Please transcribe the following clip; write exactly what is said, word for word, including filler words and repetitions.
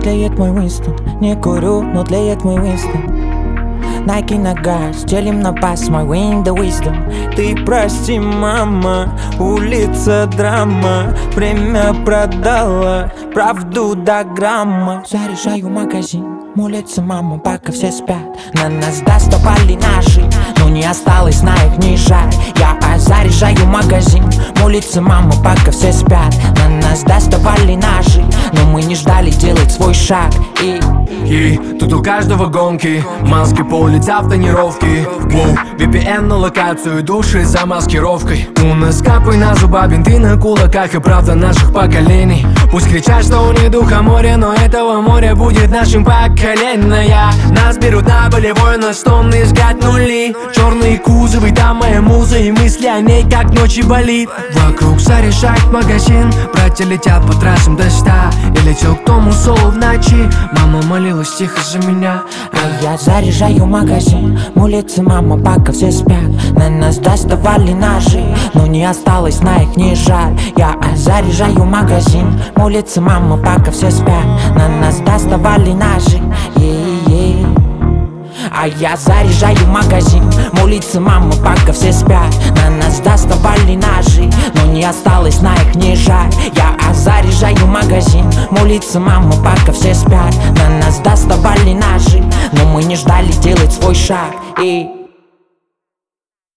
тлеет мой Уинстон. Не курю, но тлеет мой Уинстон. Найки на газ, делим на пас, мой win the wisdom. Ты прости, мама, улица драма. Время продала, правду до грамма. Заряжаю магазин, молится мама, пока все спят. На нас доставали ножи, но не осталось на их ни жаль. Я заряжаю магазин, молится мама, пока все спят. На нас доставали ножи, но мы не ждали делать свой шаг. И И тут у каждого гонки, маски по лица в тонировке. Воу, ви пи эн на локацию, души за маскировкой. У нас капы на зуба, бинты на кулаках и правда наших поколений. Пусть кричат, что у них духа море, но этого моря будет нашим поколением. Нас берут на болевой, на тонны взгляд нули. Черные кузовы, там моя муза, и мысли о ней как ночи болит. Вокруг заряжает магазин, братья летят по трассам до ста. И летел к тому солу в ночи, мама молилась тихо за меня. А я заряжаю магазин, молится мама, пока все спят. На нас доставали ножи, но не осталось на их ни жаль. Я заряжаю магазин, молится мама, пока все спят. На нас доставали ножи, е-е-е. А я заряжаю магазин, молится мама, пока все спят. На нас доставали ножи, но не осталось на их ни жаль. Я заряжаю магазин, молится мама, пока все спят. На нас доставали ножи, но мы не ждали делать свой шаг. И